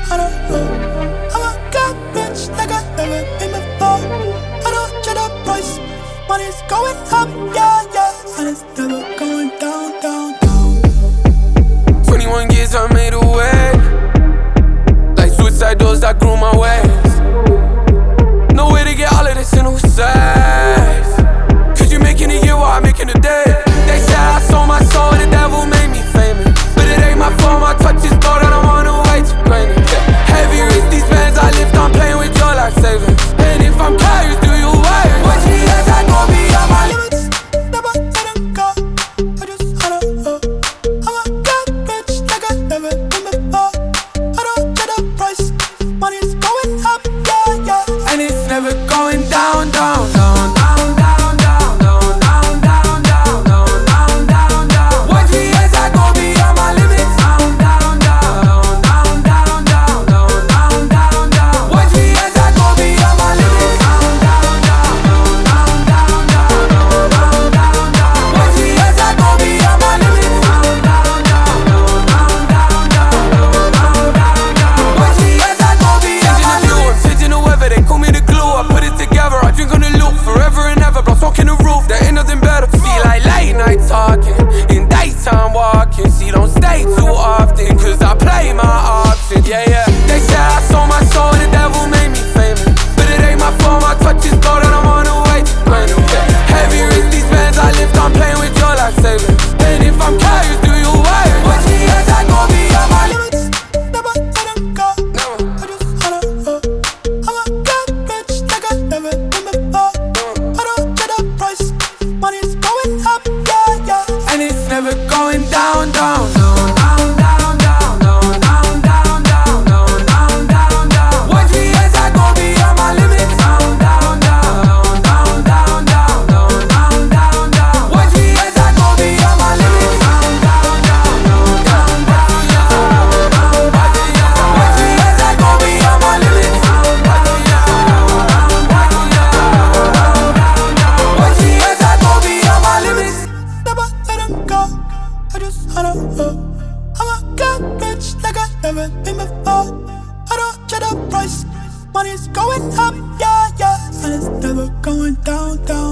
I don't know. I'ma get rich like I never been before. I don't check the price. Money's going up, yeah, yeah, and it's never going down, down, down. 21 years I made a way, like suicide doors that grew my ways. No way to get all of this in who says, cause you making a year while I'm making a day. They say I sold my soul, the devil made me famous, but it ain't my fault, my touch is gold and I'm on the way to greatness. Heavy wrist, these bands I lift, I'm playing with your life savings. And if I'm curious, do you wait? What she is, I gon' be on my limits. Never let them go, I just wanna know. I'ma get rich like I never been before. I don't check the price, money's going up, yeah, yeah, and it's never going down, down, down, down. Talking in daytime walking, see don't stay too often, cause I play my options, yeah, yeah. They say I sold my soul, the devil made me famous, but it ain't my fault, my touch is gold and I'm on the way to greatness, yeah. Heavy wrist, these bands I lift, I'm playing with your life savings. And if I'm curious, do you wait? What she is, I gon' be on my limits. Never let them go, I just wanna know. I'ma get rich like I never been before. I don't check the price, money's going up, yeah, yeah, and it's never going down, down, down. I just wanna know. I'ma get rich like I never been before. I don't check the price, money's going up, yeah, yeah, and it's never going down, down.